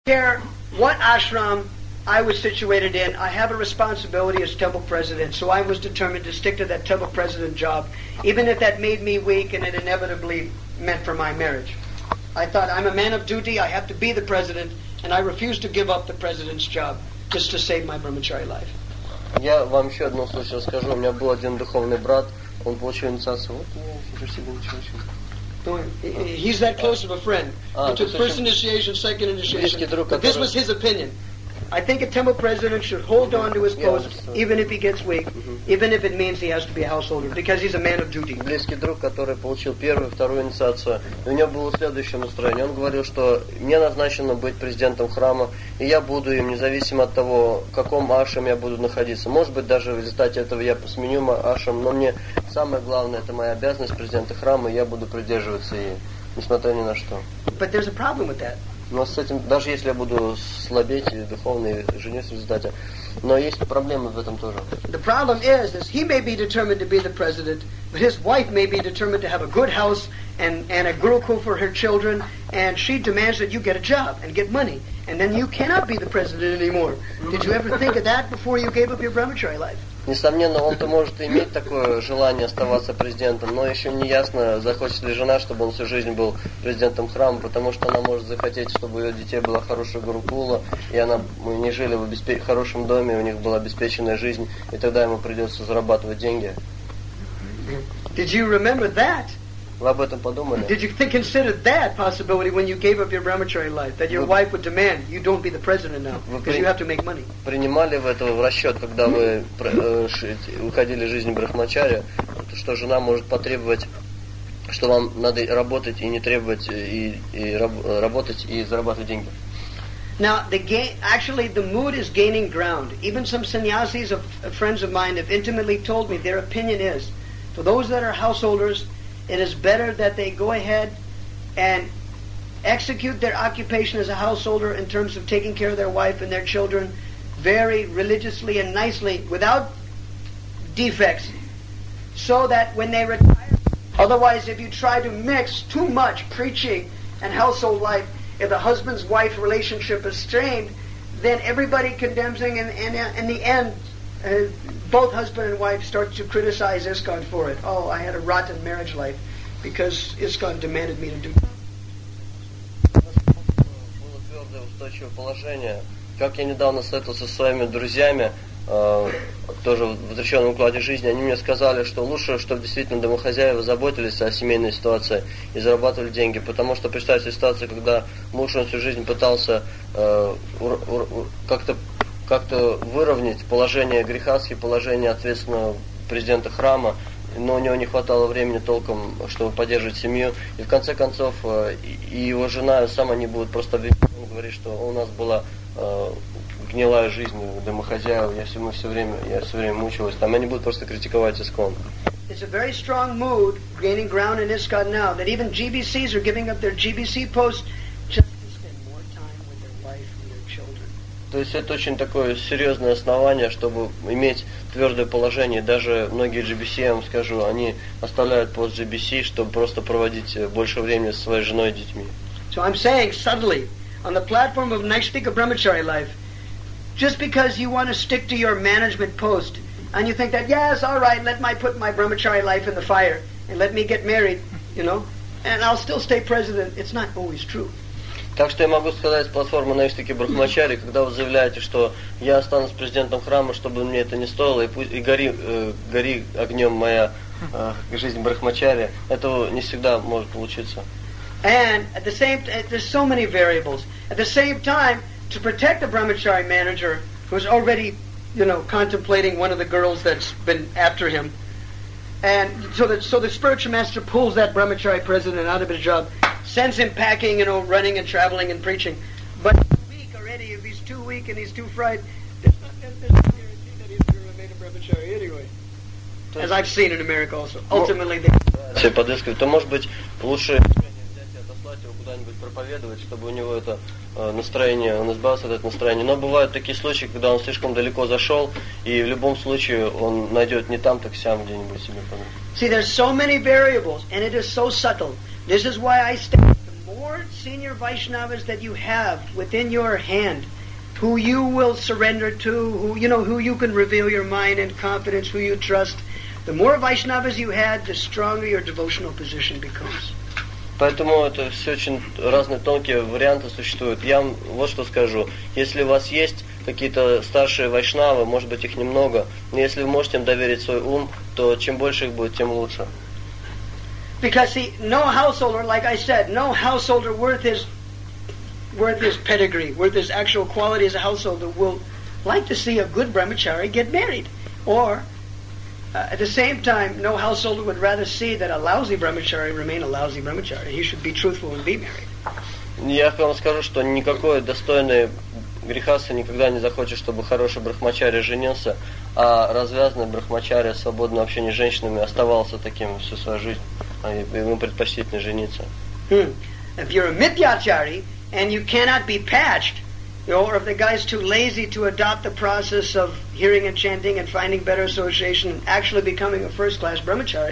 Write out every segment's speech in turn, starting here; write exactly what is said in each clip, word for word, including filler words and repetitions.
care what ashram I was situated in, I have a responsibility as temple president, so I was determined to stick to that temple president job, even if that made me weak and it inevitably meant for my marriage. I thought, I'm a man of duty, I have to be the president, and I refused to give up the president's job just to save my brahmachari life. Я вам еще одну случай расскажу. У меня был один духовный брат, он получил инициацию. Вот я себе ничего еще. He's that close of a friend. He took first initiation, second initiation. But this was his opinion. I think a temple president should hold on to his post, even if he gets weak, even if it means he has to be a householder, because he's a man of duty. Близкий друг, который получил первую, вторую инициацию, у него было следующее настроение. Он говорил, что мне назначено быть президентом храма, и я буду им, независимо от того, в каком ашраме я буду находиться. Может быть, даже в результате этого я посменю ашрам, но мне самое главное, это моя обязанность президента храма, и я буду придерживаться ей, несмотря ни на что. But there's a problem with that. Но с этим, даже если я буду слабеть и духовно и женюсь в результате, но есть проблемы в этом тоже. The problem is, is he may be determined to be the president, but his wife may be determined to have a good house and, and a gurukul for her children, and she demands that you get a job and get money, and then you cannot be the president anymore. Did you ever think of that before you gave up your brahmachari life? Несомненно, он-то может иметь такое желание оставаться президентом, но еще не ясно, захочет ли жена, чтобы он всю жизнь был президентом храма, потому что она может захотеть, чтобы у ее детей была хорошая гурукула, и она, мы не жили в обеспе- хорошем доме, у них была обеспеченная жизнь, и тогда ему придется зарабатывать деньги. Did you remember that? Вы об этом подумали? Did you think, consider that possibility when you gave up your brahmachari life, that your wife would demand you don't be the president now because you have to make money? Принимали в это в расчет, когда вы уходили из жизни брахмачари, что жена может потребовать, что вам надо работать и не требовать и, и работать и зарабатывать деньги. Now, the ga- actually, the mood is gaining ground. Even some sannyasis, of, of friends of mine, have intimately told me their opinion is, for those that are householders, it is better that they go ahead and execute their occupation as a householder in terms of taking care of their wife and their children very religiously and nicely, without defects, so that when they retire, otherwise if you try to mix too much preaching and household life, if the husband's-wife relationship is strained, then everybody condemns him, and, and in the end, uh, both husband and wife start to criticize ISKCON for it. Oh, I had a rotten marriage life because ISKCON demanded me to do that. Было твердое устойчивое положение. Как я недавно советовался со своими друзьями, э, тоже в возвращенном укладе жизни, они мне сказали, что лучше, чтобы действительно домохозяева заботились о семейной ситуации и зарабатывали деньги, потому что представьте ситуацию, когда муж он всю жизнь пытался э, ур, ур, ур, как-то как-то выровнять положение грехастхи, положение ответственного президента храма, но у него не хватало времени толком, чтобы поддерживать семью. И в конце концов, и его жена, сам они будут просто обвинять, говорить, что у нас была э, гнилая жизнь домохозяев, я все, мы все время, я все время мучилась. Там они будут просто критиковать ISKCON. It's a very strong mood gaining ground in ISKCON now that even G B Cs are giving up their G B C posts just to spend more time with their wife and their children. То есть это очень такое серьезное основание, чтобы иметь твердое положение. Даже многие G B C, я вам скажу, они оставляют пост G B C, чтобы просто проводить больше времени со своей женой и детьми. So I'm saying subtly, on the platform of Naishtika Brahmachari life, just because you want to stick to your management post, and you think that, yes, all right, let me put my Brahmachari life in the fire, and let me get married, you know, and I'll still stay president, it's not always true. Так что я могу сказать с платформы Наиштики Брахмачари, когда вы заявляете, что я останусь президентом храма, чтобы мне это не стоило, и, пусть, и гори, э, гори огнем моя э, жизнь Брахмачари, этого не всегда может получиться. And at the same time, there's so many variables. At the same time, to protect the Brahmachari manager, who's already, you know, contemplating one of the girls that's been after him, and so that so the spiritual master pulls that Brahmachari president out of his job, sends him packing, you know, running and traveling and preaching. But he's weak already. If he's too weak and he's too fried, there's not, there's no guarantee that he's going to remain a Brahmachari anyway. As I've seen in America also. Ultimately, they... Все подыскивают. То, может быть, лучше взять и отослать его куда-нибудь проповедовать, чтобы у него это э, настроение, он избавился от этого настроения. Но бывают такие случаи, когда он слишком далеко зашел, и в любом случае он найдет не там, так сям где-нибудь себе. See, there's so many variables, and it is so subtle. This is why I stay from more senior Vaishnavas that you have within your hand, who you will surrender to, who you know, who you can reveal your mind and confidence, who you trust, the more Vaishnavas you had, the stronger your devotional position becomes. Поэтому это все очень разные тонкие варианты существуют. Я вам вот что скажу. Если у вас есть какие-то старшие вайшнавы, может быть их немного, но если вы можете им доверить свой ум, то чем больше их будет, тем лучше. Because see, no householder, like I said, no householder worth his worth his pedigree, worth his actual quality as a householder will like to see a good brahmachari get married. Or Uh, at the same time, no householder would rather see that a lousy brahmachari remain a lousy brahmachari. He should be truthful and be married. Я вам скажу, что никакой достойный грехаса никогда не захочет, чтобы хороший брахмачари женился, а развязанный брахмачари, свободное общение с женщинами, оставался таким всю свою жизнь. Ему предпочтительно жениться. Hmm. If you're a mithyachari and you cannot be patched, or if the guy's too lazy to adopt the process of hearing and chanting and finding better association and actually becoming a first-class brahmachari,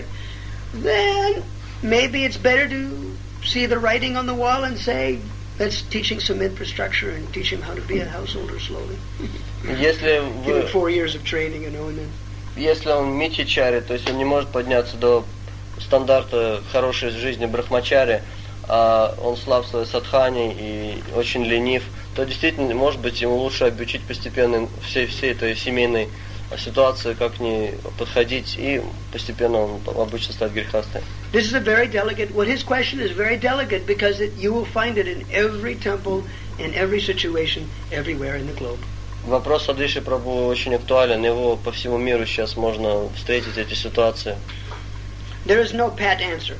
then maybe it's better to see the writing on the wall and say, let's teach him some infrastructure and teach him how to be a householder slowly. Если Give him four years of training, you know, and then... Если он митхичари, то есть он не может подняться до стандарта хорошей жизни брахмачари, а он слаб в своей садхане и очень ленив, то действительно, может быть, ему лучше обучить постепенно всей, всей этой семейной ситуации, как к ней подходить, и постепенно он обычно стать грехастым. This is a very delicate, what his question is very delicate, because it, you will find it in every temple, in every situation, everywhere in the globe. Вопрос Садиши Прабху очень актуален, его по всему миру сейчас можно встретить, эти ситуации. There is no pat answer.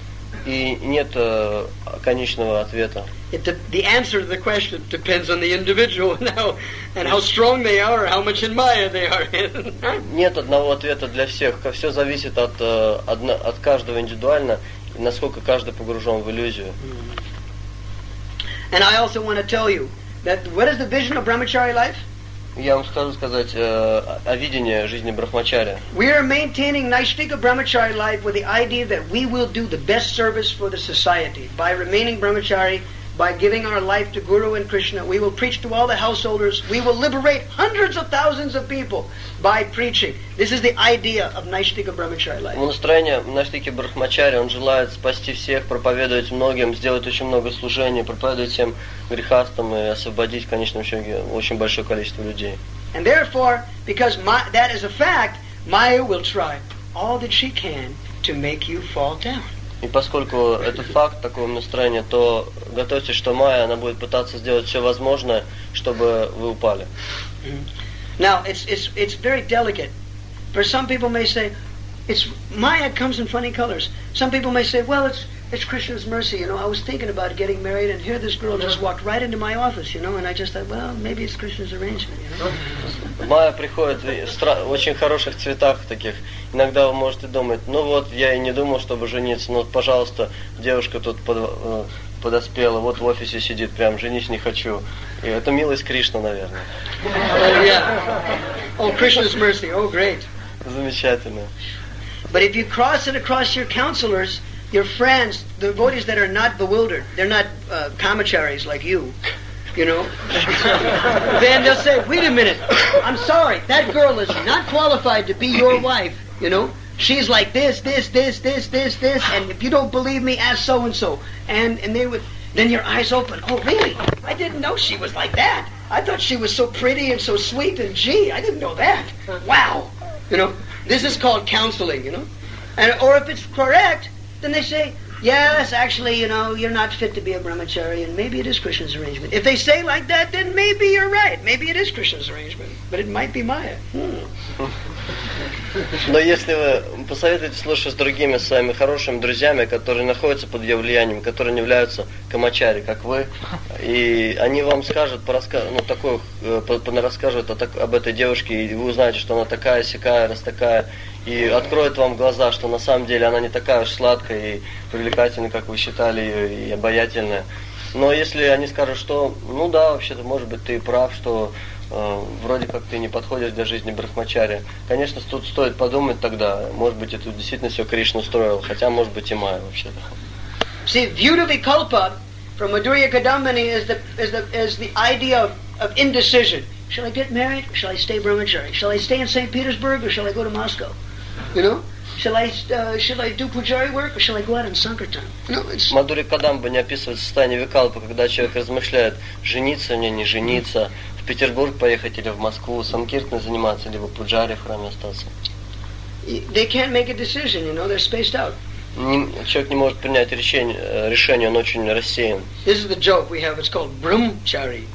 И нет э, конечного ответа. It, the, the answer to the question depends on the individual and how, and how strong they are, how much in Maya they are in. Нет одного ответа для всех. Все зависит от, э, одно, от каждого индивидуально, и насколько каждый погружен в иллюзию. And I also want to tell you that what is the vision of brahmachari life? Я вам скажу сказать э, о видении жизни брахмачари. We are maintaining Naishtika brahmachari life with the idea that we will do the best service for the society by remaining brahmachari, by giving our life to Guru and Krishna. We will preach to all the householders. We will liberate hundreds of thousands of people by preaching. This is the idea of Naishtika brahmachari life. Настроение Наштики брахмачари, он желает спасти всех, проповедовать многим, сделать очень много служений, проповедовать всем грехастам и освободить в конечном счете очень большое количество людей. And therefore, because my, that is a fact, Maya will try all that she can to make you fall down. И поскольку это факт, такое настроение, то готовьтесь, что Майя, она будет пытаться сделать все возможное, чтобы вы упали. Now, it's it's it's very delicate. For some people may say, it's Maya comes in funny colors. Some people may say, well, it's it's Krishna's mercy. You know, I was thinking about getting married, and here this girl just walked right into my office. You know, and I just thought, well, maybe it's Krishna's arrangement. You know? Майя приходит в стра- очень хороших цветах таких. Иногда вы можете думать, ну вот, я и не думал, чтобы жениться, но, пожалуйста, девушка тут под, подоспела, вот в офисе сидит, прям, женись не хочу. И это милость Кришны, наверное. Oh, yeah. Oh, Krishna's mercy. Oh, great. Замечательно. But if you cross it across your counselors, your friends, the devotees that are not bewildered, they're not uh, kamacharis like you, you know, then they'll say, wait a minute, I'm sorry, that girl is not qualified to be your wife, you know. She's like this, this, this, this, this, this, and if you don't believe me, ask so-and-so. And and they would, then your eyes open, oh really? I didn't know she was like that. I thought she was so pretty and so sweet, and gee, I didn't know that. Wow. You know, this is called counseling, you know. And or if it's correct, then they say, yes, actually, you know, you're not fit to be a brahmachari, and maybe it is Krishna's arrangement. If they say like that, then maybe you're right. Maybe it is Krishna's arrangement, but it might be Maya. Hmm. Но если вы посоветуете слушать с другими своими хорошими друзьями, которые находятся под ее влиянием, которые не являются камачари, как вы, и они вам скажут, пораска... ну, такое, расскажут о так... об этой девушке, и вы узнаете, что она такая, сякая, раз такая, и откроет вам глаза, что на самом деле она не такая уж сладкая и привлекательная, как вы считали ее, и обаятельная. Но если они скажут, что, ну да, вообще-то, может быть, ты прав, что э, вроде как ты не подходишь для жизни брахмачари, конечно, тут стоит подумать тогда, может быть, это действительно все Кришна устроил, хотя, может быть, и Майя вообще-то. See, Vyuta Vikalpa from Madhurya Kadambini is the is the is the idea of, of indecision. Shall I get married or shall I stay brahmachari? Shall I stay in Saint Petersburg or shall I go to Moscow? You know? Shall I uh, shall I do pujari work or shall I go out in Sankirtan? You know, it's... Мадхурья Кадамбани описывает состояние Викалпа, когда человек размышляет, жениться мне, не жениться, в Петербург поехать или в Москву, санкиртной заниматься, либо пуджари в храме остаться. They can't make a decision, you know, they're spaced out. Не, человек не может принять решение, решение, он очень рассеян. This is the joke we have, it's called brahmachari.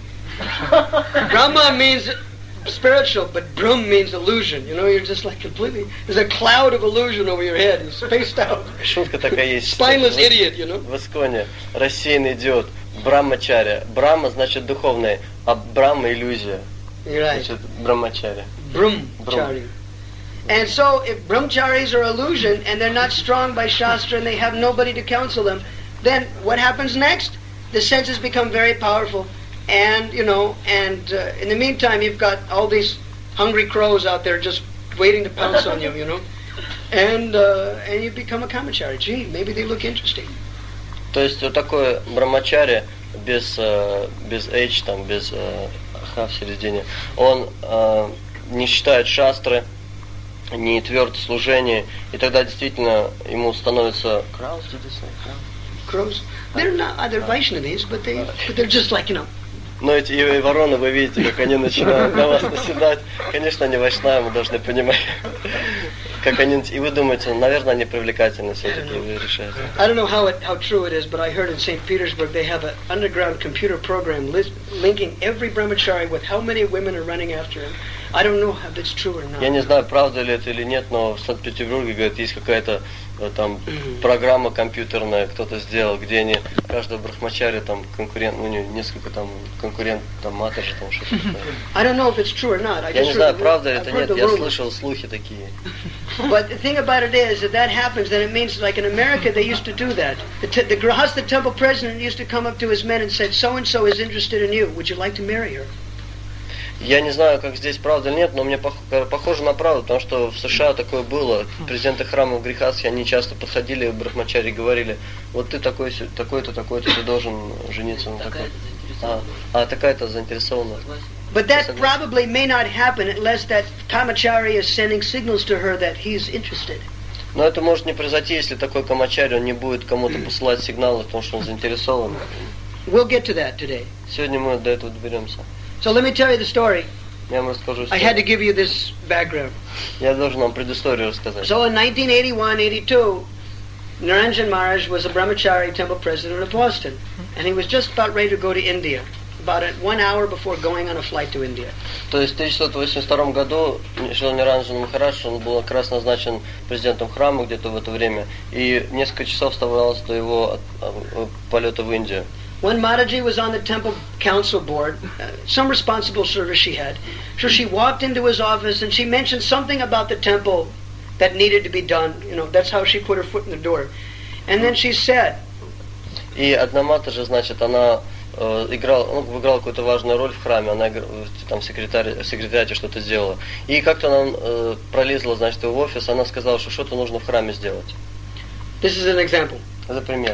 Brahma means spiritual, but brahm means illusion. You know, you're just like completely, there's a cloud of illusion over your head, you're spaced out. Шутка такая есть. Spineless idiot, you know. В Исконе рассеянный идиот. Брахмачаря. Брахма значит духовный, а Брахма иллюзия. Right. Значит брахмачаря. Brahmachari. And so, if brahmacharis are illusion and they're not strong by Shastra and they have nobody to counsel them, then what happens next? The senses become very powerful, and you know, and uh, in the meantime, you've got all these hungry crows out there just waiting to pounce on you, you know, and uh, and you become a kamachari. Gee, maybe they look interesting. То есть вот такое брахмачаря без без H там без х в середине, он э, не считает шастры, не тверд в служении, и тогда действительно ему становится crows, did you say? Crows. They're not, they're Vaishnavis, but they, but they're just like, you know. Но эти и вороны, вы видите, как они начинают на вас наседать. Конечно, они вайшнавы, мы должны понимать, как они, и вы думаете, наверное, они привлекательны все-таки, вы решаете. I don't know how it, how true it is, but I heard in Saint Petersburg they have an underground computer program list, linking every brahmachari with how many women are running after him. I don't know if it's true or not. Я не знаю, правда ли это или нет, но в Санкт-Петербурге, говорят, есть какая-то там программа компьютерная, кто-то сделал, где они каждого брахмачари там конкурент, ну не несколько там конкурент, там матаджи, там что-то такое. I don't know if it's true or not. I Я не just знаю, heard, правда I've это heard нет, the я rumors. слышал слухи такие. But the thing about it is, if that happens, then it means, like in America, they used to do that. The, te- the Grahasta temple president used to come up to his men and said, so-and-so is interested in you. Would you like to marry her? Я не знаю, как здесь правда или нет, но мне похоже на правду, потому что в США такое было. Президенты храмов Грихастхи, они часто подходили к брахмачари и говорили, вот ты такой, такой-то, такой-то, ты должен жениться на такой. А, а такая-то заинтересована. But that probably may not happen unless that kamachari is sending signals to her that he's interested. Но это может не произойти, если такой камачари, он не будет кому-то посылать сигналы, потому что он заинтересован. We'll get to that today. Сегодня мы до этого доберемся. So let me tell you the story. Я вам расскажу I had to give you this background. Я должен вам предысторию рассказать. So in nineteen eighty-one eighty-two, Niranjan Maharaj was a brahmachari temple president of Boston. And he was just about ready to go to India. About a, one hour before going on a flight to India. То есть в тысяча девятьсот восемьдесят втором году Шрила Ниранджан Махарадж, он был как раз назначен президентом храма где-то в это время, и несколько часов оставалось до его от, от, полета в Индию. When Mataji was on the temple council board, uh, some responsible service she had, so she walked into his office and she mentioned something about the temple that needed to be done. You know, that's how she put her foot in the door. And then she said, и одна Матаджи, значит, она э, играла, ну, играла какую-то важную роль в храме, она там секретарь, в секретариате что-то сделала. И как-то она э, пролезла, значит, в офис, она сказала, что что-то нужно в храме сделать. This is an example. Это пример.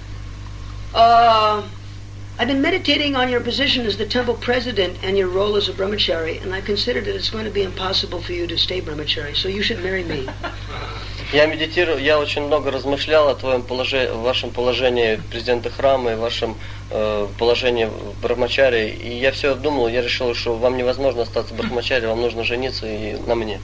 Uh, I've been meditating on your position as the temple president and your role as a brahmachari, and I considered that it's going to be impossible for you to stay brahmachari, so you should marry me. Я медитирую, я очень много размышлял о твоем положении, вашем положении президента храма и вашем э, положении в брахмачаре, и я все обдумал, я решил, что вам невозможно остаться брахмачари, вам нужно жениться и на мне.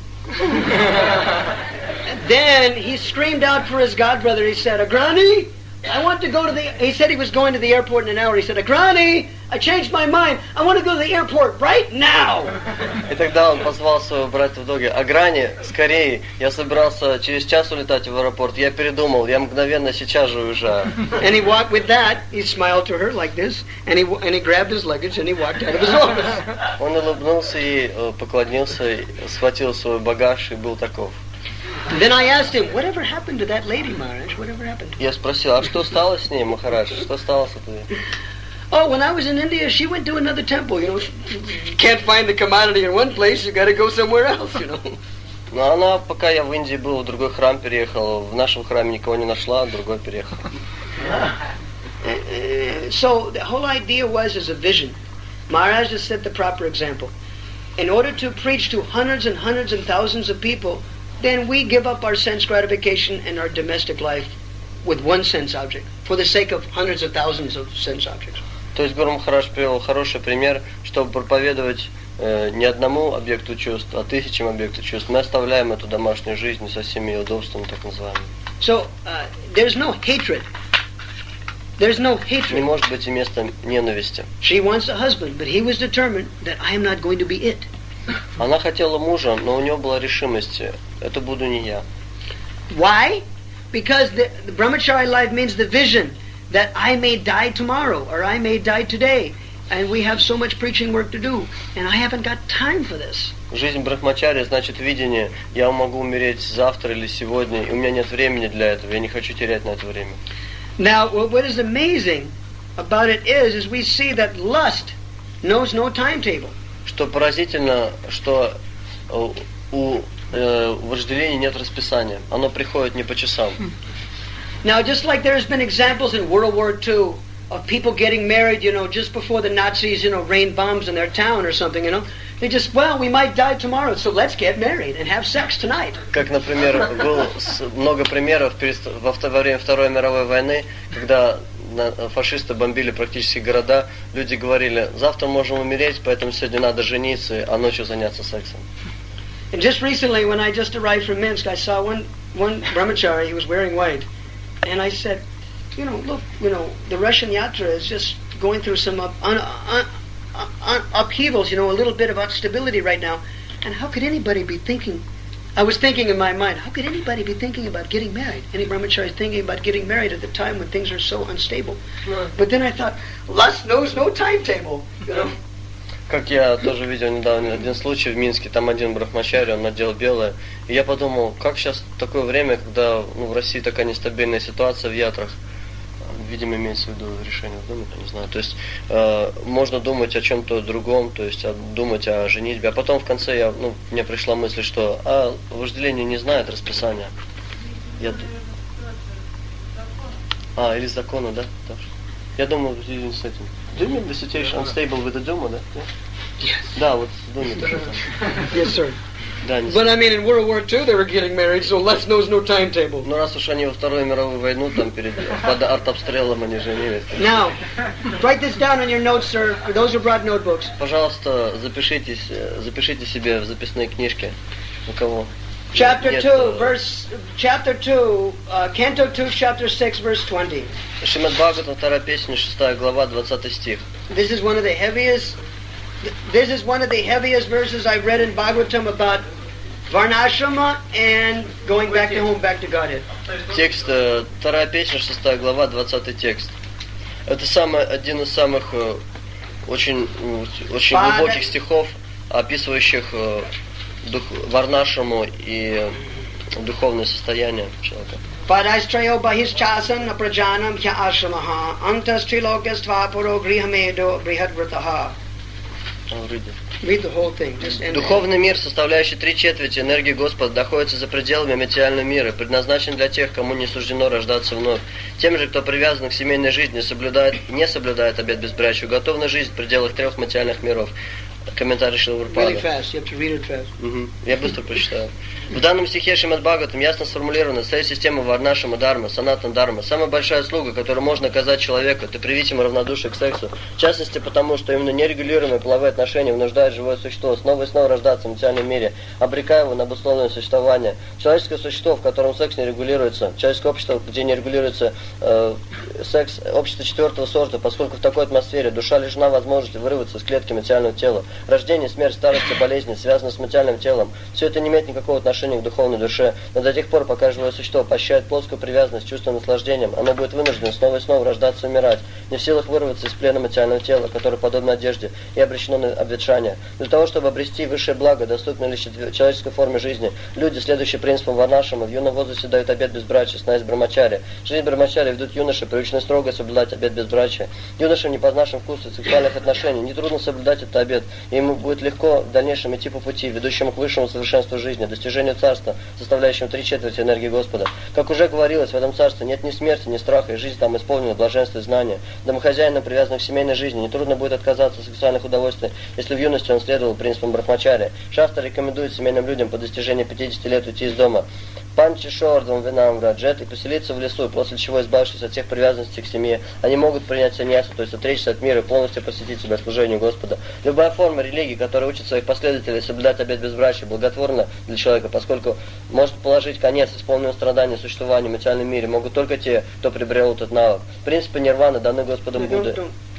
Then he screamed out for his godbrother. He said, Agrani, I want to go to the... He said he was going to the airport in an hour. He said, Agrani, I changed my mind. I want to go to the airport right now. И тогда он позвал своего брата в доге, Аграни, скорее, я собирался через час улетать в аэропорт, я передумал, я мгновенно сейчас же уезжаю. And he walked with that, he smiled to her like this, and he and he grabbed his luggage and he walked out of his office. Он улыбнулся и поклонился, схватил свой багаж и был таков. Then I asked him, whatever happened to that lady, Maharaj? Whatever happened? Я спросил, а что стало с ней, Махарадж? Что стало с этой? Oh, when I was in India, she went to another temple. You know, you can't find the commodity in one place. You got to go somewhere else. You know. Но она, пока я в Индии был, в другой храм переехала. В нашем храме никого не нашла, в другой переехала. Uh, so the whole idea was as a vision. Maharaj just set the proper example. In order to preach to hundreds and hundreds and thousands of people, then we give up our sense gratification and our domestic life with one sense object for the sake of hundreds of thousands of sense objects. То есть Гуру Махарадж привел хороший пример, чтобы проповедовать э, не одному объекту чувств, а тысячам объектов чувств. Мы оставляем эту домашнюю жизнь со всеми ее удобствами, так называемыми. So uh, there's no hatred. There's no hatred. Не может быть и места ненависти. She wants a husband, but he was determined that I am not going to be it. Она хотела мужа, но у нее была решимость: это буду не я. Why? Because the, the brahmachari life means the vision that I may die tomorrow or I may die today, and we have so much preaching work to do, and I haven't got time for this. Жизнь брахмачари значит видение: я могу умереть завтра или сегодня, и у меня нет времени для этого, я не хочу терять на это время. Now, what is amazing about it is, is we see that lust knows no timetable. Что поразительно, что у э, вожделения нет расписания. Оно приходит не по часам. Now, just like there's been examples in World War Two of people getting married, you know, just before the Nazis, you know, rained bombs in their town or something, you know, they just, well, we might die tomorrow, so let's get married and have sex tonight. Как, например, было много примеров во время Второй мировой войны, когда фашисты бомбили практически города, люди говорили: завтра можем умереть, поэтому сегодня надо жениться, а ночью заняться сексом. And just recently, when I just arrived from Minsk, I saw one one brahmachari. He was wearing white, and I said, you know, look, you know, the Russian yatra is just going through some up, un, un, un, upheavals, you know, a little bit of instability right now, and how could anybody be thinking? I was thinking in my mind, how could anybody be thinking about getting married? Any brahmachari is thinking about getting married at the time when things are so unstable. Right. But then I thought, lust knows no timetable, you know. Как я тоже видел недавно один случай в Минске, там один брахмачари, он надел белое, и я подумал, как сейчас такое время, когда ну, в России такая нестабильная ситуация в ятрах, видимо, имеется в виду решение в доме, не знаю, то есть э, можно думать о чем-то другом, то есть о, думать о женитьбе, а потом в конце я, ну, мне пришла мысль, что а, вожделение не знает расписания. Я... А, или закона, да? да. Я думал, с этим. Do you mean the situation unstable with the Duma, да? Yes. Да, вот в Думе тоже. Yes, sir. Да, не But I mean, in World War Two they were getting married, so lust knows no timetable. Ну раз уж они во Вторую мировую войну там перед под артобстрелом они женились. Now, write this down on your notes, sir, for those who brought notebooks. Пожалуйста, запишите, запишите себе в записные книжки. У кого? Chapter two, verse, chapter two, uh, Canto two, chapter six, verse twenty. Шримад Бхагаватам, вторая песня, шестая глава, двадцатый стих. This is one of the heaviest, this is one of the heaviest verses I've read in Bhagavatam about Varnashrama and going back to home, back to Godhead. Текст, вторая песня, шестая глава, двадцатый текст. Это самый, один из самых очень, очень глубоких стихов, описывающих дух, варнашраму и духовное состояние человека. Padaistrayo bahischasam naprajanam hya ashramaha antas trilokyasva puro grihamedo brihadvrataha. Read the whole thing. Just Духовный мир, составляющий три четверти энергии Господа, находится за пределами материального мира, предназначен для тех, кому не суждено рождаться вновь. Тем же, кто привязан к семейной жизни, соблюдает, не соблюдает обет безбрачия, готов на жизнь в пределах трех материальных миров. Комментарий Шрила Прабхупады. Really fast. You have to read it fast. Угу. Я быстро прочитаю. В данном стихе Шримад Бхагаватам ясно сформулирована цель системы Варнашрама Дharma, Санатана Дharma. Самая большая услуга, которую можно оказать человеку, это привить ему равнодушие к сексу. В частности, потому, что именно нерегулируемые половые отношения вынуждают живое существо снова и снова рождаться в материальном мире, обрекая его на обусловленное существование. Человеческое существо, в котором секс не регулируется, человеческое общество, где не регулируется э, секс, общество четвертого сорта, поскольку в такой атмосфере душа лишена возможности вырваться из клетки материального тела. Рождение, смерть, старость и болезни связаны с материальным телом. Все это не имеет никакого отношения к духовной душе. Но до тех пор, пока живое существо поощряет плоскую привязанность, чувством наслаждением, оно будет вынуждено снова и снова рождаться и умирать, не в силах вырваться из плена материального тела, которое подобно одежде и обречено на обветшание. Для того, чтобы обрести высшее благо, доступное лишь в человеческой форме жизни, люди, следующие принципам Варнашрама, в юном возрасте дают обет безбрачия, снаясь брахмачари. Жизнь брахмачари ведут юноши, приученные строго соблюдать обет безбрачия. Юношам, не познавшим вкуса сексуальных отношений, нетрудно соблюдать этот обет. и ему будет легко в дальнейшем идти по пути, ведущему к высшему совершенству жизни, достижению царства, составляющему три четверти энергии Господа. Как уже говорилось, в этом царстве нет ни смерти, ни страха, и жизнь там исполнена блаженства и знания. Домохозяинам, привязанным к семейной жизни, нетрудно будет отказаться от сексуальных удовольствий, если в юности он следовал принципам брахмачарьи. Шастра рекомендует семейным людям по достижении пятидесяти лет уйти из дома панчишордом винам раджет и поселиться в лесу, после чего, избавившись от всех привязанностей к семье, они могут принять саньясу, то есть отречься от мира и полностью посвятить себя служению Господа. Любая форма религии, которая учит своих последователей соблюдать обет безбрачия, благотворна для человека, поскольку может положить конец исполненному страданию существованию в материальном мире, могут только те, кто приобрел этот навык. Принципы нирваны даны Господом Буддой.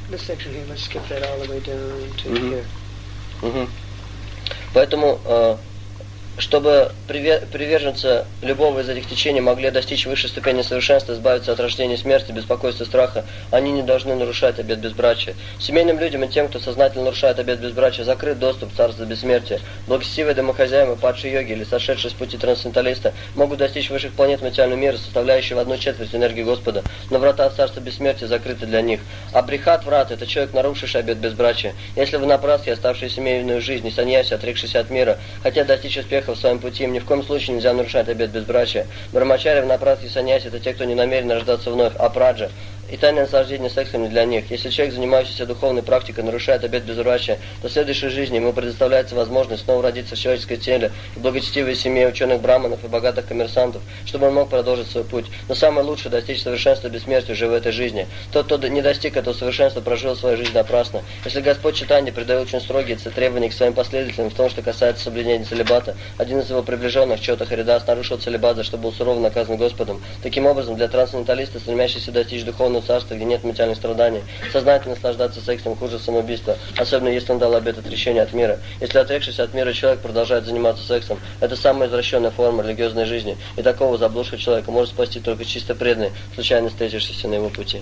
Поэтому э, чтобы приверженцы любого из этих течений могли достичь высшей ступени совершенства, избавиться от рождения, смерти, беспокойства, страха, они не должны нарушать обет безбрачия. Семейным людям и тем, кто сознательно нарушает обет безбрачия, закрыт доступ в царство бессмертия. Благочестивые домохозяйки, падшие йоги или сошедшие с пути трансценденталиста могут достичь высших планет материального мира, составляющего одну четверть энергии Господа, но врата царства бессмертия закрыты для них. А брихат врат — это человек, нарушивший обет безбрачия. Если вы напрасно, оставшие семейную жизнь, и саньяси, отрекшиеся от мира, хотят достичь успеха в своем пути, им ни в коем случае нельзя нарушать обет безбрачия. Брахмачари, ванапрастхи и саньяси — это те, кто не намерен рождаться вновь, а праджа и тайное наслаждение сексом не для них. Если человек, занимающийся духовной практикой, нарушает обет безбрачия, то в следующей жизни ему предоставляется возможность снова родиться в человеческой теле, в благочестивой семье ученых браманов и богатых коммерсантов, чтобы он мог продолжить свой путь. Но самое лучшее — достичь совершенства бессмертия уже в этой жизни. Тот, кто не достиг этого совершенства, прожил свою жизнь напрасно. Если Господь Чайтанья придает очень строгие требования к своим последователям в том, что касается соблюдения целибата, один из его приближенных, Чота Харидас, нарушил целибат, за что был сурово наказан Господом. Таким образом, для трансценденталиста, стремящегося достичь духовного царства, где нет материальных страданий, сознательно наслаждаться сексом хуже самоубийства, особенно если он дал обет отречения от мира. Если отрекшись от мира человек продолжает заниматься сексом, это самая извращенная форма религиозной жизни, и такого заблудшего человека может спасти только чисто преданный, случайно встретившийся на его пути.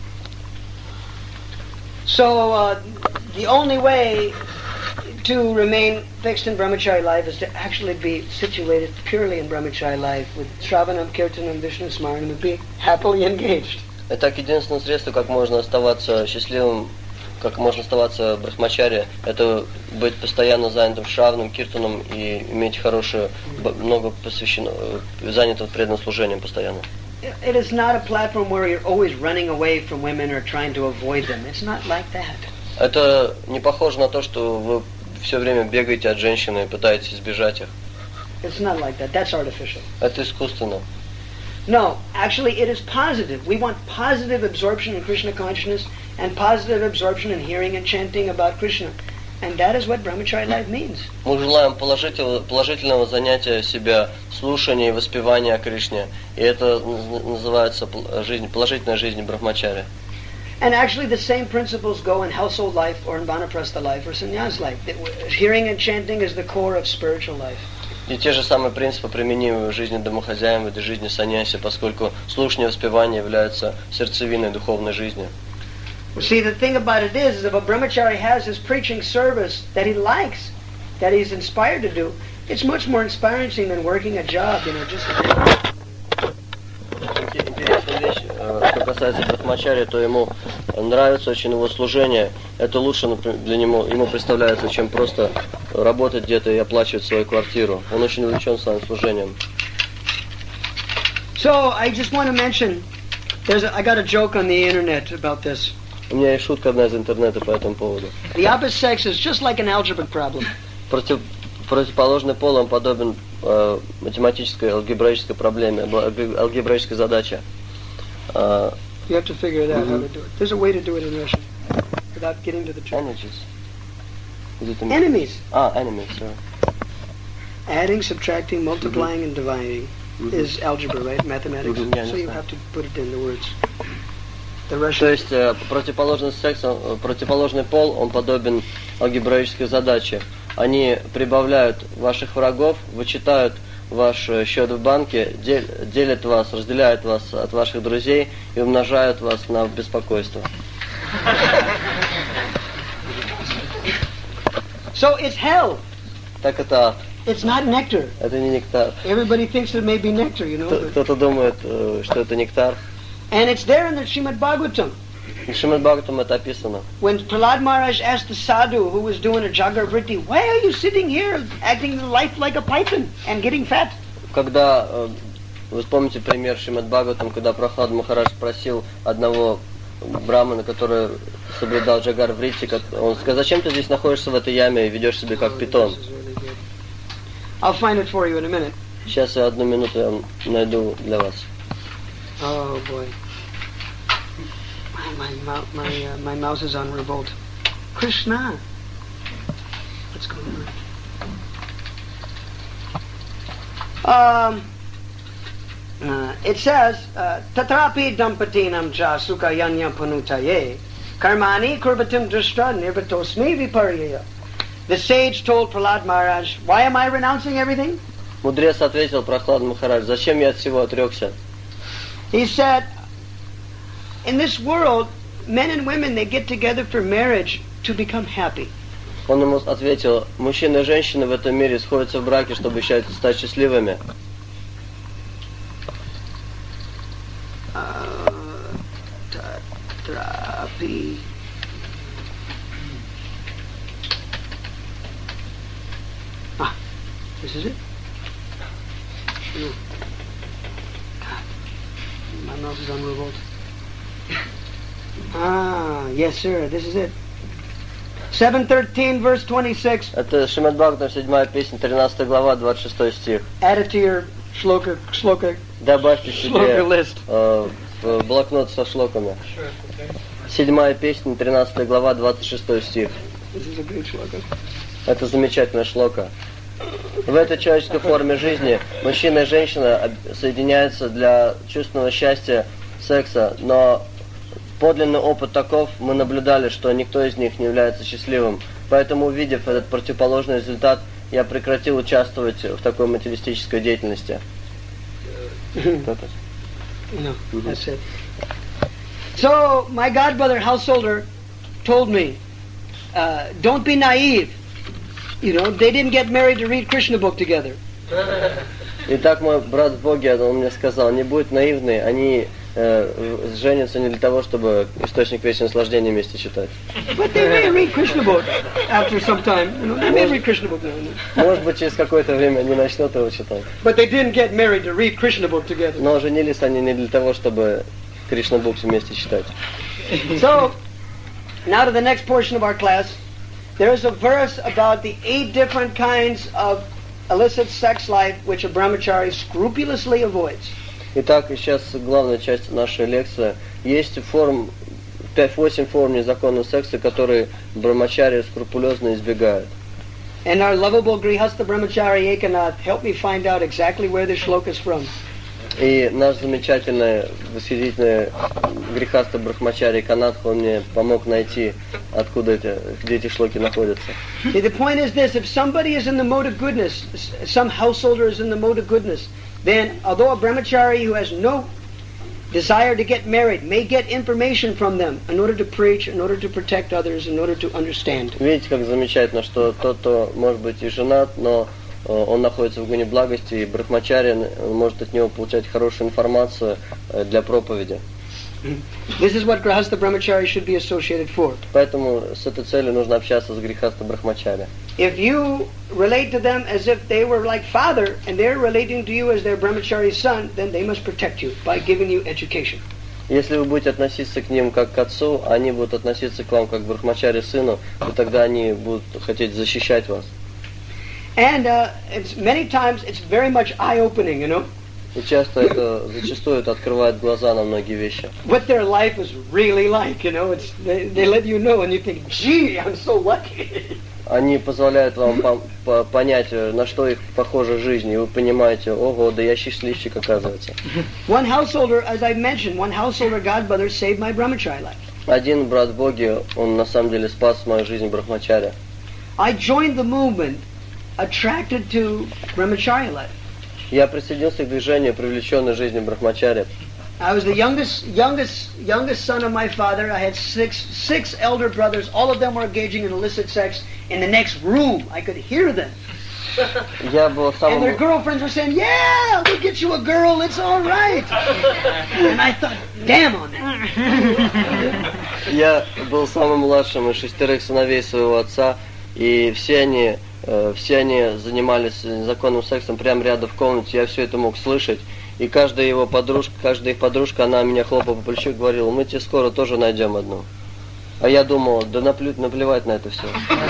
So, uh, the only way to remain fixed in brahmachari life is to actually be situated purely in brahmachari life with Shravanam, Kirtanam, Vishnu Smaranam, and be happily engaged. Итак, единственное средство, как можно оставаться счастливым, как можно оставаться брахмачари, это быть постоянно занятым шравным, киртаном и иметь хорошее, много посвящено, занятым преданным служением постоянно. It is not a platform where you're always running away from women or trying to avoid them. It's not like that. Это не похоже на то, что вы все время бегаете от женщины и пытаетесь избежать их. It's not like that. That's artificial. Это искусственно. No, actually it is positive. We want positive absorption in Krishna consciousness and positive absorption in hearing and chanting about Krishna. And that is what brahmachari life means. Мы желаем положительного, положительного занятия себя, слушания и воспевания о Кришне. И это называется жизнь, положительная жизнь брахмачари. And actually the same principles go in household life or in vanaprastha life or sannyas life. Hearing and chanting is the core of spiritual life. И те же самые принципы применимы в жизни домохозяина и в жизни саньяси, поскольку слушание и воспевание являются сердцевиной духовной жизни. See, the thing about it is, is if a brahmachari has his preaching service that he likes, that he's inspired to do, it's much more inspiring than working a job, you know, just... Интересная вещь, что касается брахмачари, то ему нравится очень его служение. Это лучше для него, ему представляется, чем просто работать где-то и оплачивать свою квартиру. Он очень увлечен своим служением. So, I just want to mention, there's a, I got a joke on the internet about this. У меня есть шутка одна из интернета по этому поводу. The opposite sex is just like an algebraic problem. Против, противоположный пол он подобен э, математической алгебраической проблеме, алгебраической задаче. Uh, you have to figure it out mm-hmm. how to do it. There's a way to do it in Russian without getting to the truth. Energies. Enemies. Ah, enemies, sorry. Adding, subtracting, multiplying, mm-hmm. and dividing mm-hmm. is algebra, right? Mathematics. Mm-hmm. Yeah, so you have to put it in the words. The Russian... То есть э, противоположный секс, э, противоположный пол, он подобен алгебраической задаче. Они прибавляют ваших врагов, вычитают ваш счет в банке, делят вас, разделяют вас от ваших друзей и умножают вас на беспокойство. So it's hell. Так это ад. It's not nectar. Это не нектар. Everybody thinks it may be nectar, you know. Кто-то думает, что это нектар. And it's there in the Srimad Bhagavatam. В Шримад Бхагаватам это описано. When Prahlad Maharaj asked the sadhu who was doing a Jagarvriti, why are you sitting here acting life like a python and getting fat? Когда, вы вспомните пример Шримад Бхагаватам, когда Прохлад Махарадж спросил одного брамана, который соблюдал Джагар Врити, он сказал, зачем ты здесь находишься в этой яме и ведешь себя как питон? I'll find it for you in a minute. Сейчас я одну минуту я найду для вас. Oh boy. My, my, my, uh, my mouse is on revolt. Krishna! What's going on? Um, uh, it says, Tatrapi dampatinam cha sukha yanya panutaye karmani kurvatim drishta nirvatosmi viparyaya. The sage told Prahlad Maharaj, why am I renouncing everything? Мудрец ответил Прохлад Махарадж, зачем я от всего отрекся? He said, in this world, men and women, they get together for marriage to become happy. Он ему ответил, мужчины и женщины в этом мире сходятся в браке, чтобы стать счастливыми. Tatrapi. Ah, this is it? No. God, my mouse is on revolt. Ah, yes, sir. This is it. seven thirteen, verse twenty-six. Это Шримад Бхагаватам, седьмая песня, тринадцатая глава, двадцать шестой стих. Add it to your shloka, shloka, Добавьте себе shloka list. э, в блокнот со шлоками. Седьмая песня, тринадцатая глава, двадцать шестой стих. This is a great shloka. Это замечательная шлока. В этой человеческой форме жизни мужчина и женщина соединяются для чувственного счастья, секса, но подлинный опыт таков, мы наблюдали, что никто из них не является счастливым. Поэтому, увидев этот противоположный результат, я прекратил участвовать в такой материалистической деятельности. No, that's it. So, my godbrother Householder told me, uh, don't be naive. You know, they didn't get married to read Krishna book together. Итак, мой брат в Боге, он мне сказал, не будь наивный, они э, женятся не для того, чтобы источник вечного наслаждения вместе читать. But they may read Krishna book after some time. You know, they may read Krishna book now and then. Может быть, через какое-то время они начнут его читать. But they didn't get married to read Krishna book together. Но женились они не для того, чтобы Кришна Букс вместе читать. So, now to the next portion of our class. There is a verse about the eight different kinds of illicit sex life which a brahmachari scrupulously avoids. Итак, сейчас главная часть нашей лекции. Есть форм, пять-восемь форм незаконного секса, которые брахмачари скрупулезно избегают. And our lovable Grihastha Brahmachari Ekanath helped me find out exactly where this shloka is from. И наш замечательный, восхитительный грехаста Брахмачари Канатха, он мне помог найти, откуда эти, где эти шлоки находятся. See, the point is this, if somebody is in the mode of goodness, some householder is in the mode of goodness, then although a brahmachari who has no desire to get married may get information from them in order to preach, in order to protect others, in order to understand. Видите, как замечательно, что тот, кто может быть и женат, но он находится в гуне благости, и брахмачари может от него получать хорошую информацию для проповеди. This is what Grihastha Brahmachari should be associated for. Поэтому с этой целью нужно общаться с грехаста Брахмачари. If you relate to them as if they were like father, and they're relating to you as their brahmachari's son, then they must protect you by giving you education. Если вы будете относиться к ним как к отцу, они будут относиться к вам как к брахмачари сыну, и тогда они будут хотеть защищать вас. And uh, it's many times it's very much eye-opening, you know. И часто это, зачастую это открывает глаза на многие вещи. What their life is really like, you know. It's they, they let you know, and you think, "Gee, I'm so lucky." Они позволяют вам по, по, понять, на что их похожа жизнь, и вы понимаете, ого, да я счастливчик, оказывается. One householder, as I mentioned, one householder godbrother saved my brahmachari life. Один брат в Боге, он на самом деле спас мою жизнь брахмачари. I joined the movement, attracted to brahmachari life. Я присоединился к движению, привлеченной жизнью брахмачари. I was the youngest, youngest, youngest son of my father. I had six, six elder brothers. All of them were engaging in illicit sex in the next room. I could hear them. Я был And самым... their girlfriends were saying, yeah, we'll get you a girl, it's all right. And I thought, damn on that. Я был самым младшим из шестерых сыновей своего отца, и все они, э, все они занимались незаконным сексом прямо рядом в комнате, я все это мог слышать. И каждая его подружка, каждая их подружка, она меня хлопала по плечу и говорила, мы тебе скоро тоже найдем одну. А я думал, да наплю- наплевать на это все.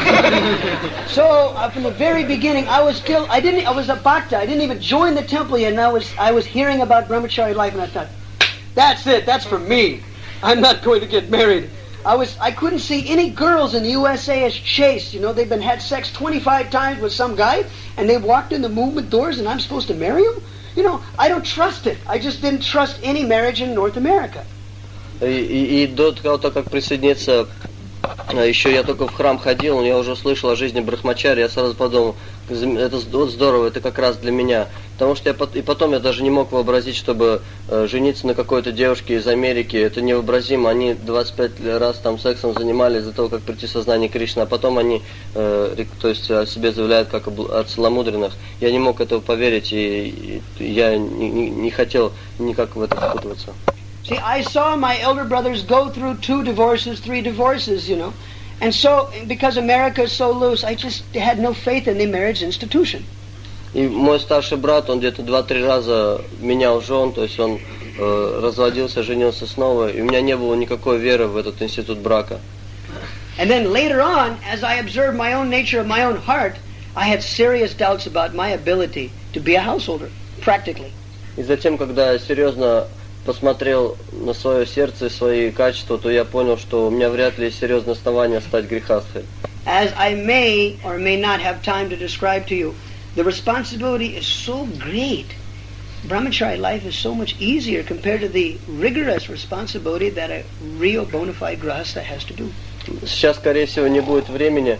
So uh, from the very beginning, I was still, I didn't, I was a bhakta, I didn't even join the temple yet, and I was, I was hearing about brahmachari life, and I thought, that's it, that's for me. I'm not going to get married. I was, I couldn't see any girls in the U S A as chaste. You know, they've been had sex twenty-five times with some guy, and they walked in the movement doors, and I'm supposed to marry him? You know, I don't trust it. I just didn't trust any marriage in North America. И, и, и до того, как присоединиться, еще я только в храм ходил, я уже слышал о жизни брахмачари, я сразу подумал, это вот здорово, это как раз для меня. Потому что я, и потом я даже не мог вообразить, чтобы э, жениться на какой-то девушке из Америки, это невообразимо. Они двадцать пять раз там сексом занимались до того, как прийти в сознание Кришны, а потом они, э, то есть о себе заявляют как от целомудренных. Я не мог этого поверить, и, и я не, не, не хотел никак в это впутываться. See, I saw my elder brothers go through two divorces, three divorces, you know. And so, because America is so loose, I just had no faith in the marriage institution. И мой старший брат, он где-то два-три раза менял жен, то есть он э, разводился, женился снова, и у меня не было никакой веры в этот институт брака. And then later on, as I observed my own nature of my own heart, I had serious doubts about my ability to be a householder, practically. И затем, когда я серьезно посмотрел на свое сердце и свои качества, то я понял, что у меня вряд ли есть серьезное основание стать грехастхой. As I may or may not have time to describe to you, the responsibility is so great. Brahmachari life is so much easier compared to the rigorous responsibility that a real bona fide grahastha has to do. Сейчас, скорее всего, не будет времени,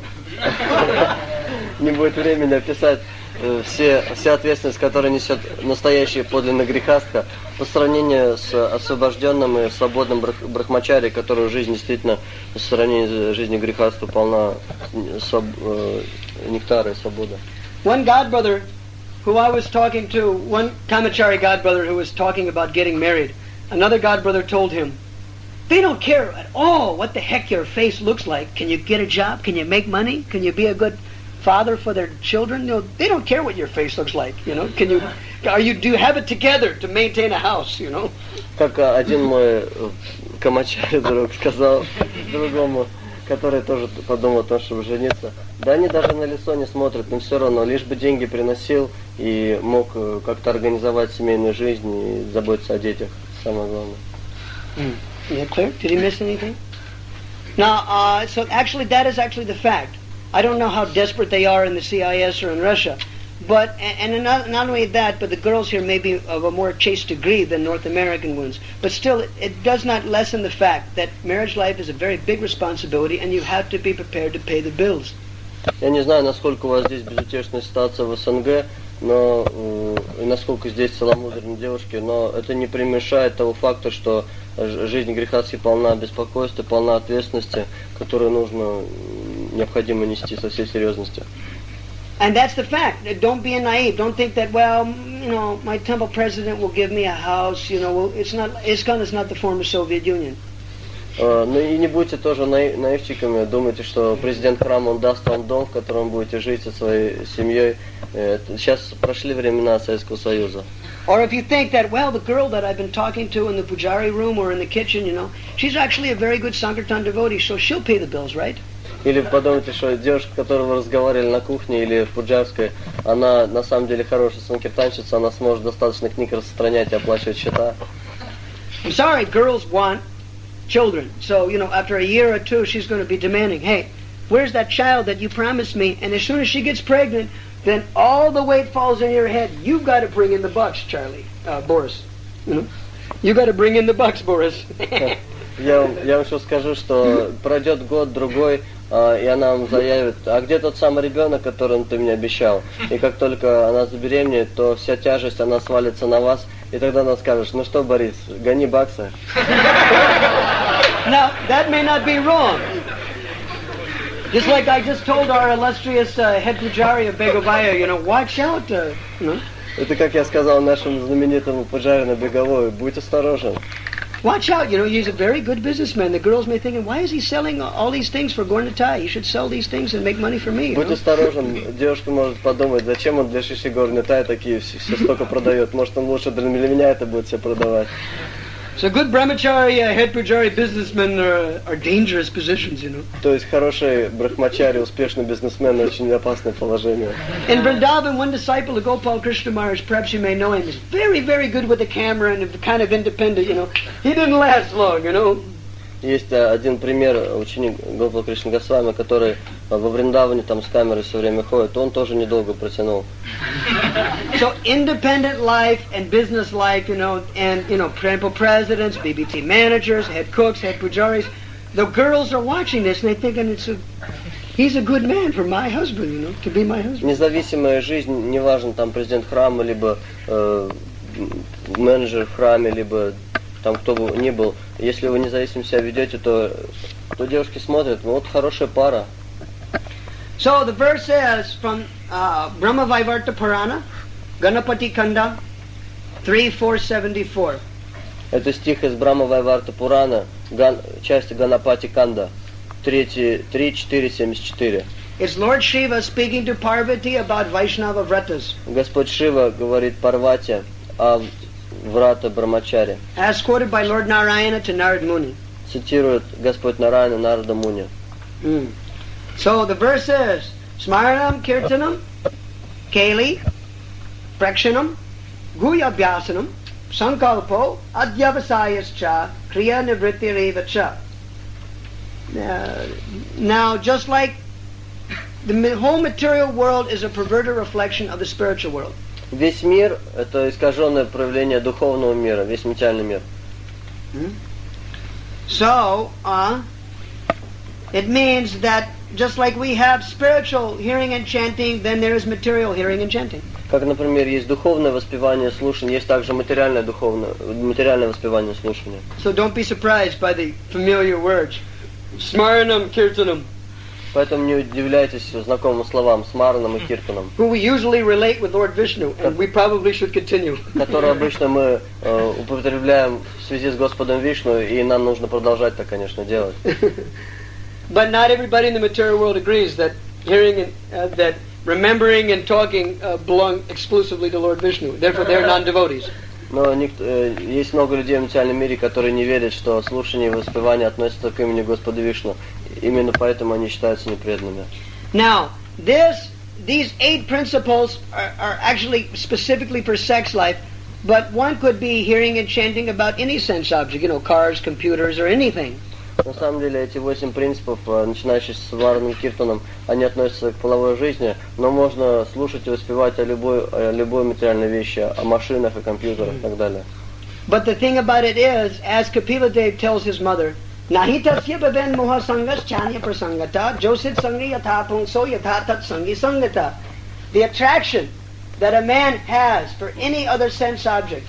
не будет времени описать все, вся ответственность, которую несет настоящий подлинный грехастха, по сравнению с освобожденным и свободным брахмачари, который в жизни действительно, по сравнению с жизнью грехастха, полна своб... нектара и свобода. One godbrother who I was talking to, one Kamachari godbrother who was talking about getting married, another godbrother told him, they don't care at all what the heck your face looks like. Can you get a job? Can you make money? Can you be a good father for their children? You know, they don't care what your face looks like. You know, can you, are you, do you have it together to maintain a house? You know. Как один мой камачари друг сказал другому, который тоже подумал о том, чтобы жениться. Да они даже на лицо не смотрят, им все равно, лишь бы деньги приносил и мог как-то организовать семейную жизнь и заботиться о детях. Самое главное. Mm. Yeah, clear? Did he miss anything? Now, uh, so actually, that is actually the fact. I don't know how desperate they are in the C I S or in Russia, but and, and not, not only that, but the girls here may be of a more chaste degree than North American ones. But still, it, it does not lessen the fact that marriage life is a very big responsibility, and you have to be prepared to pay the bills. Я не знаю, насколько у вас здесь безутешная ситуация в СНГ, но э, и насколько здесь целомудренные девушки, но это не примешает того факта, что жизнь грехастхи полна беспокойства, полна ответственности, которую нужно, необходимо нести со всей серьезностью. And that's the fact. Don't be naive. Don't think that, well, you know, my temple president will give me a house. You know, well, it's not. ISKCON is not the former Soviet Union. Uh, ну и не будьте тоже наив, наивчиками. Думайте, что президент храма он даст вам дом, в котором будете жить со своей семьей. Сейчас прошли времена Советского Союза. Or if you think that, well, the girl that I've been talking to in the pujari room or in the kitchen, you know, she's actually a very good Sankirtan devotee, so she'll pay the bills, right? Или подумайте, что девушка, с которой вы разговаривали на кухне или в пуджарской, она на самом деле хорошая санкиртанщица, она сможет достаточно книг распространять и оплачивать счета. I'm sorry, girls want children. So, you know, after a year or two, she's going to be demanding, hey, where's that child that you promised me? And as soon as she gets pregnant, then all the weight falls on your head. You've got to bring in the bucks, Charlie, uh, Boris. You know? You got to bring in the bucks, Boris. Я, я вам еще скажу, что пройдет год-другой, а, и она вам заявит, а где тот самый ребенок, которым ты мне обещал? И как только она забеременеет, то вся тяжесть, она свалится на вас, и тогда она скажет, ну что, Борис, гони баксы. Now, that may not be wrong. Just like I just told our illustrious uh, head pujari of Begovaya, you know, watch out, uh, you know. Это как я сказал нашему знаменитому пуджаре на Беговой, будь осторожен. Watch out, you know, he's a very good businessman. The girls may think, why is he selling all these things for Gornatai? He should sell these things and make money for me. Будь осторожен, девушка может подумать, зачем он для Шиши Горнатай такие все, все столько продает. Может, он лучше для меня это будет все продавать. So good brahmachari, uh, head pujari businessmen are, are dangerous positions, you know. То есть хороший брахмачари, успешный бизнесмен, очень опасное положение. In Vrindavan, one disciple of Gopal Krishna Maharaj, perhaps you may know him, is very, very good with the camera and kind of independent, you know. He didn't last long, you know. Есть один пример, ученик Гопал Кришна Госвами, который во Вриндаване там с камерой все время ходит, он тоже недолго протянул. So independent life and business life, you know, and, you know, temple presidents, B B T managers, head cooks, head pujaris, the girls are watching this and they're thinking it's a, he's a good man for my husband, you know, to be my husband. Независимая жизнь, неважно, там президент храма, либо э, менеджер в храме, либо там кто бы ни был, если вы независимо себя ведете, то, то девушки смотрят, ну вот хорошая пара. So the verse says from uh, Brahma Vaivarta Purana, Ganapati Kanda, three four seventy-four. Это стих из Брахма Вайварта Пурана, Ган, часть Ганапати Канда, три четыре семьдесят четыре. It's Lord Shiva speaking to Parvati about Vaishnava Vratas. Господь Шива говорит Парвати о Врата Брамачари. As quoted by Lord Narayana to Narad Muni. Цитирует Господь Нараяна Нарада Муни. Mm. So the verse is Smaranam Kirtanam Keli Prakshanam Guyabhyasanam Sankalpo Adyavasayascha Kriya Nivritireva Cha. Now, just like the whole material world is a perverted reflection of the spiritual world. Весь мир – это искаженное проявление духовного мира, весь материальный мир. So, uh, it means that just like we have spiritual hearing and chanting, then there is material hearing and chanting. Как, например, есть духовное воспевание, слушание, есть также материальное духовное, материальное воспевание, слушание. So don't be surprised by the familiar words, Smaranam Kirtanam. Поэтому не удивляйтесь знакомым словам Смаранам и Киртанам. Who we usually relate with Lord Vishnu, and we probably should continue. Которые обычно мы э, употребляем в связи с Господом Вишну, и нам нужно продолжать так, конечно, делать. But not everybody in the material world agrees that hearing and uh, that remembering and talking uh, belong exclusively to Lord Vishnu. Therefore, they're non-devotees. Но никто, э, есть много людей в материальном мире, которые не верят, что слушание и воспевание относятся к имени Господа Вишну. Именно поэтому они считаются непреданными. Now, this, these eight principles are, are actually specifically for sex life, but one could be hearing and chanting about any sense object, you know, cars, computers, or anything. На самом деле эти восемь принципов, начинающие с Вараном Киртаном, они относятся к половой жизни, но можно слушать и воспевать о любой, о любой материальной вещи, о машинах, о компьютерах и так далее. But the thing about it is, as Kapila Dev tells his mother, Nahitasya bhaven moha sangas chanya prasangata, josit sangi yatha pungso yatha tat sangi sangata. The attraction that a man has for any other sense object.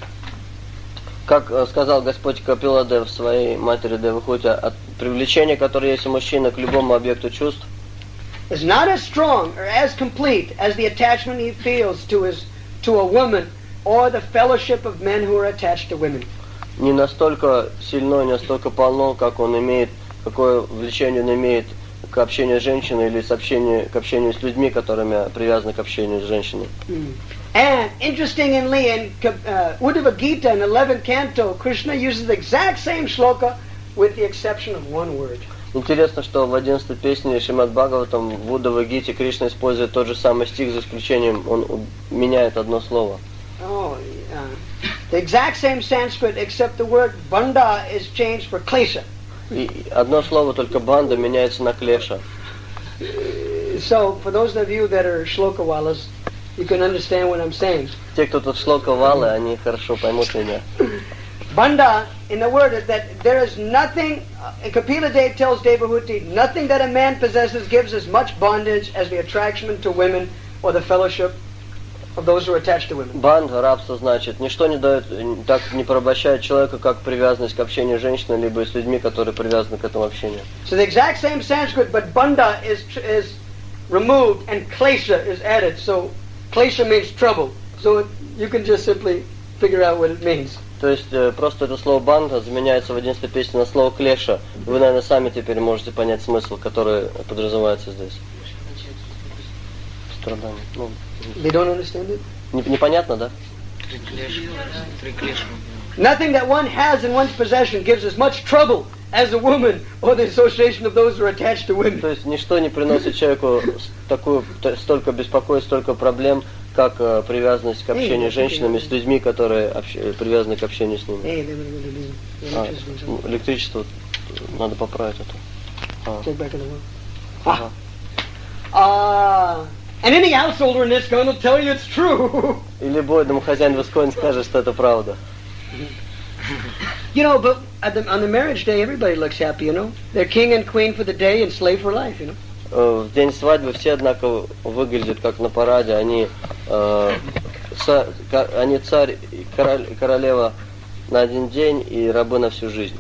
Как сказал Господь Капиладев в своей матери Девахути, от привлечения, которое есть у мужчины к любому объекту чувств, is not as strong or as complete as the attachment he feels to his to a woman or the fellowship of men who are attached to women. Не настолько сильно, не настолько полно, как он имеет, какое влечение он имеет к общению с женщиной или с общению, к общению с людьми, которыми привязаны к общению с женщиной. Mm. And interestingly, in uh, Uddhava Gita, in eleventh canto, Krishna uses the exact same shloka with the exception of one word. Интересно, что в одиннадцатой песне Шримад Бхагаватам в Уддава Гите Кришна использует тот же самый стих, за исключением он меняет одно слово. Oh, uh, the exact same Sanskrit, except the word banda is changed for klesha. И одно слово, только банда, меняется на клеша. So, for those of you that are shlokawalas, you can understand what I'm saying. Те, кто тут шлоковалы, они хорошо поймут меня. Banda, in the word, is that there is nothing, uh, Kapila Dev tells Devahuti, nothing that a man possesses gives as much bondage as the attraction to women or the fellowship of those who are attached to women. Банд, рабство значит, ничто не дает, так не порабощает человека, как привязанность к общению с женщиной, либо с людьми, которые привязаны к этому общению. So the exact same Sanskrit, but banda is is removed and klesha is added. So klesha means trouble. So it, you can just simply figure out what it means. То есть э, просто это слово банда заменяется в одиннадцатой песне на слово клеша. Вы, наверное, сами теперь можете понять смысл, который подразумевается здесь. Страдание. Ну, They don't understand it? не, непонятно, да? Nothing that one has in one's possession gives as much trouble as a woman or the association of those who are attached to women. То есть ничто не приносит человеку такую, столько беспокойств, столько проблем, как э, привязанность к общению с женщинами, с людьми, которые общ... привязаны к общению с ними. А, электричество, надо поправить это. А. Ага. Uh, and any householder in this going to tell you it's true. И любой домохозяин в Исконе скажет, что это правда. You know, but at the, on the marriage day, everybody looks happy, you know. They're king and queen for the day and slave for life, you know. В день свадьбы все однаково выглядят как на параде. Они, э, ца, ка, они царь и король, королева на один день и рабы на всю жизнь.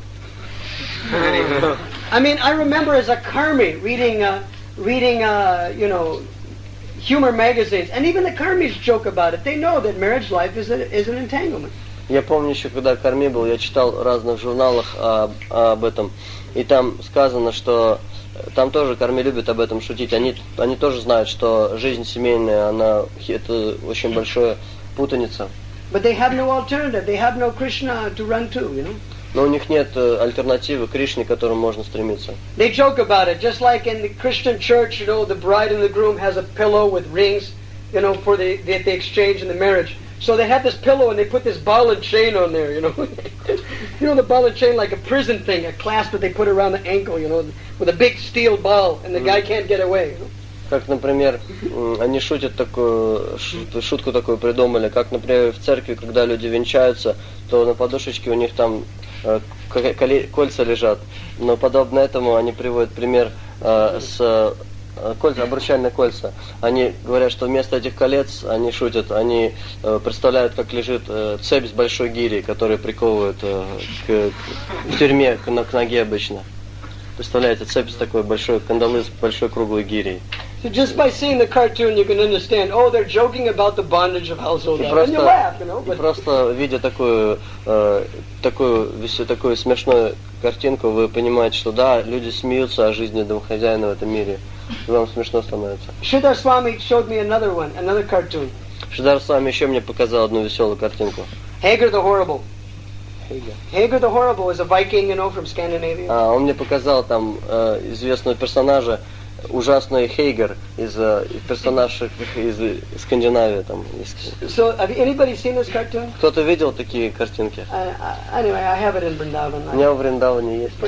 I mean, I remember as a karmi reading, uh, reading, uh, you know, humor magazines, and even the karmis joke about it. They know that marriage life is, a, is an entanglement. Я помню еще, когда в Карми был, я читал в разных журналах об, об этом, и там сказано, что там тоже Карми любят об этом шутить. Они, они тоже знают, что жизнь семейная, она это очень большая путаница. But they have no alternative. They have no Krishna to run to, you know. Но у них нет альтернативы Кришне, к которому можно стремиться. They joke about it, just like in the Christian church, you know, the bride and the groom has a pillow with rings, you know, for the that they exchange in the marriage. So they have this pillow and they put this ball and chain on there, you know. You know the ball and chain, like a prison thing, a clasp that they put around the ankle, you know, with a big steel ball, and the guy can't get away. You know? Как, например, они шутят такую, шутку такую придумали, как, например, в церкви, когда люди венчаются, то на подушечке у них там кольца лежат. Но подобно этому они приводят пример э, с кольца, обручальные кольца. Они говорят, что вместо этих колец, они шутят, они э, представляют, как лежит э, цепь с большой гирей, которую приковывают э, к, в тюрьме к, к ноге обычно. Представляете, цепь с такой большой, кандалы с большой круглой гирей. So just by seeing the cartoon, you can understand. Oh, they're joking about the bondage of household life, просто, and you laugh, you know. But... просто видя такую, э, такую, такую смешную картинку, вы понимаете, что да, люди смеются о жизни домохозяина в этом мире. И вам смешно становится. Sridhar Swami showed me another one, another cartoon. Шридар Свами еще мне показал одну веселую картинку. Hagar the Horrible. Hagar the Horrible is a Viking, you know, from Scandinavia. А, он мне показал там э, известного персонажа, ужасный Хейгер из э, персонаж из, из Скандинавии там. Из... So, have anybody seen this cartoon? Кто-то видел такие картинки? Uh, uh, anyway, I have it in Vrindavan. У меня в Вриндаване есть.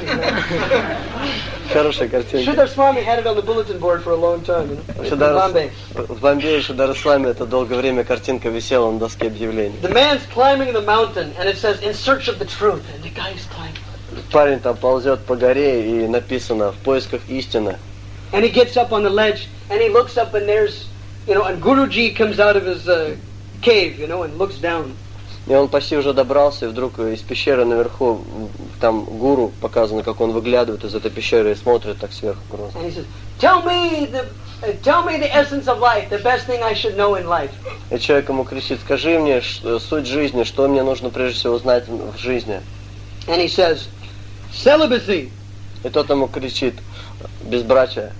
Хорошая картинка. Sridhar Swami had it on the bulletin board for a long time, you know, in Bombay. В Бомбее Шридар Свами это долгое время картинка висела на доске объявлений. The man's climbing the mountain, and it says, "In search of the truth," and the guy's climbing. Парень там ползет по горе и написано в поисках истины. And he gets up on the ledge, and he looks up, and there's, you know, and Guruji comes out of his uh, cave, you know, and looks down. И он почти уже добрался, и вдруг из пещеры наверху, там гуру показано, как он выглядывает из этой пещеры и смотрит так сверху грозно. And he says, "Tell me the, uh, tell me the essence of life, the best thing I should know in life." И человек ему кричит: скажи мне что, суть жизни, что мне нужно прежде всего узнать в жизни. And he says, "Celibacy." И тот ему кричит: безбрачие,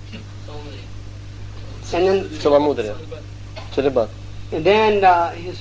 And then, целомудрие, целибат. and then, uh, his,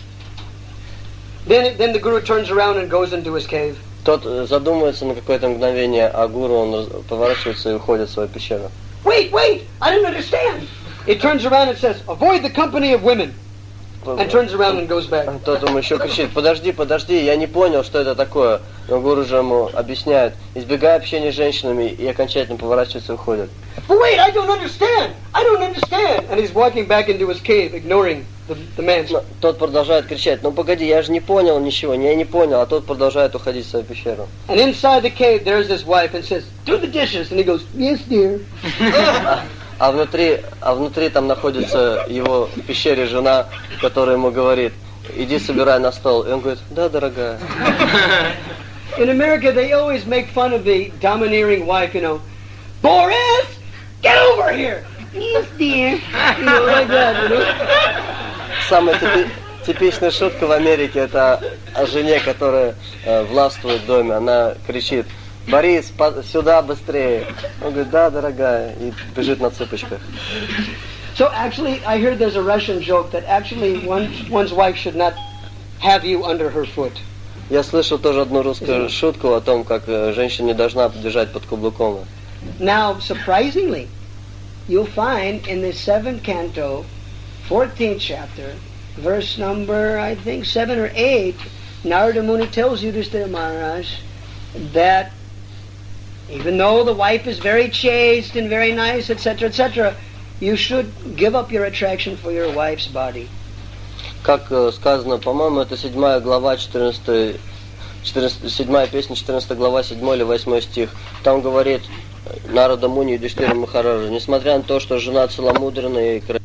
then, then the guru turns around and goes into his cave. Тот задумывается на какое-то мгновение, а гуру он поворачивается и уходит в свою пещеру. Wait, wait! I didn't understand. He turns around and says, "Avoid the company of women," and turns around and goes back. Тот ему еще кричит: подожди, подожди, я не понял, что это такое. Но гуру же ему объясняет: избегай общения с женщинами, и окончательно поворачивается и уходит. But wait, I don't understand. I don't understand. And he's walking back into his cave, ignoring the, the man's. Тот продолжает кричать: ну погоди, я же не понял ничего, я не понял, а тот продолжает уходить в свою пещеру. And inside the cave, there's his wife, and says, "Do the dishes," and he goes, "Yes, dear." а внутри, а внутри там находится его в пещере жена, которая ему говорит: иди собирай на стол. И он говорит: да, дорогая. In America, they always make fun of the domineering wife, you know. Boris, get over here. Yes, dear. You know, like that, you know. Самая типи- типичная шутка в Америке — это о жене, которая э, властвует в доме. Она кричит: Борис, по- сюда быстрее. Он говорит: да, дорогая, и бежит на цыпочках. So actually, I heard there's a Russian joke that actually one, one's wife should not have you under her foot. Я слышал тоже одну русскую шутку о том, как женщина не должна держать под каблуком. Now, surprisingly, you'll find in the seventh canto, fourteenth chapter, verse number, I think, seven or eight, Narada Muni tells Yudhishthira Maharaj that even though the wife is very chaste and very nice, et cetera, et cetera, you should give up your attraction for your wife's body. Как сказано, по-моему, это седьмая глава, четырнадцатая, четырнадцатая, седьмая песня, четырнадцатая глава, седьмой или восьмой стих. Там говорит Нарада Муни Юдхиштира Махараджа: несмотря на то, что жена целомудренная и красивая,